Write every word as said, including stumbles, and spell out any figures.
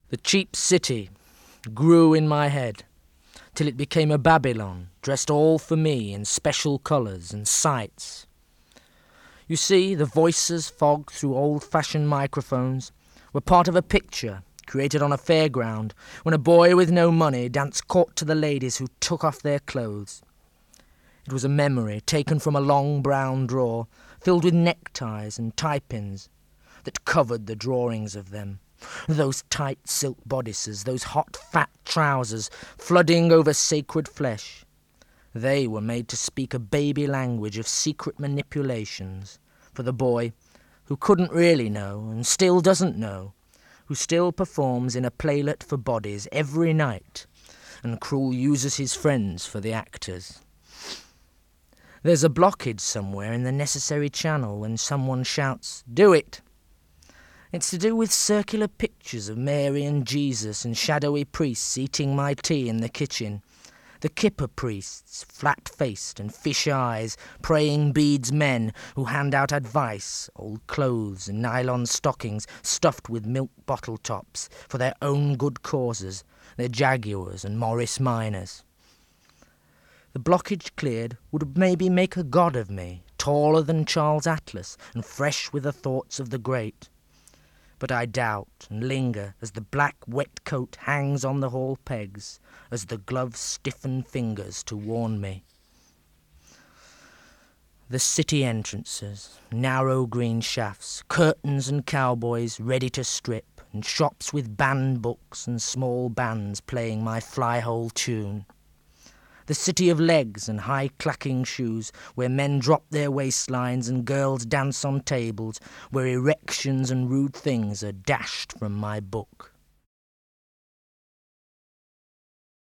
The cheap city grew in my head, till it became a Babylon, dressed all for me in special colours and sights. You see, the voices fogged through old-fashioned microphones were part of a picture created on a fairground when a boy with no money danced court to the ladies who took off their clothes. It was a memory taken from a long brown drawer filled with neckties and tie-pins that covered the drawings of them. Those tight silk bodices, those hot fat trousers flooding over sacred flesh. They were made to speak a baby language of secret manipulations for the boy who couldn't really know and still doesn't know, who still performs in a playlet for bodies every night, and cruel uses his friends for the actors. There's a blockage somewhere in the necessary channel when someone shouts, "Do it!" It's to do with circular pictures of Mary and Jesus and shadowy priests eating my tea in the kitchen. The kipper priests, flat-faced and fish eyes, praying beads men who hand out advice, old clothes and nylon stockings stuffed with milk bottle tops for their own good causes, their Jaguars and Morris Minors. The blockage cleared would maybe make a god of me, taller than Charles Atlas and fresh with the thoughts of the great. But I doubt and linger as the black wet coat hangs on the hall pegs, as the gloves stiffen fingers to warn me. The city entrances, narrow green shafts, curtains and cowboys ready to strip, and shops with banned books and small bands playing my fly-hole tune. The city of legs and high-clacking shoes, where men drop their waistlines and girls dance on tables, where erections and rude things are dashed from my book.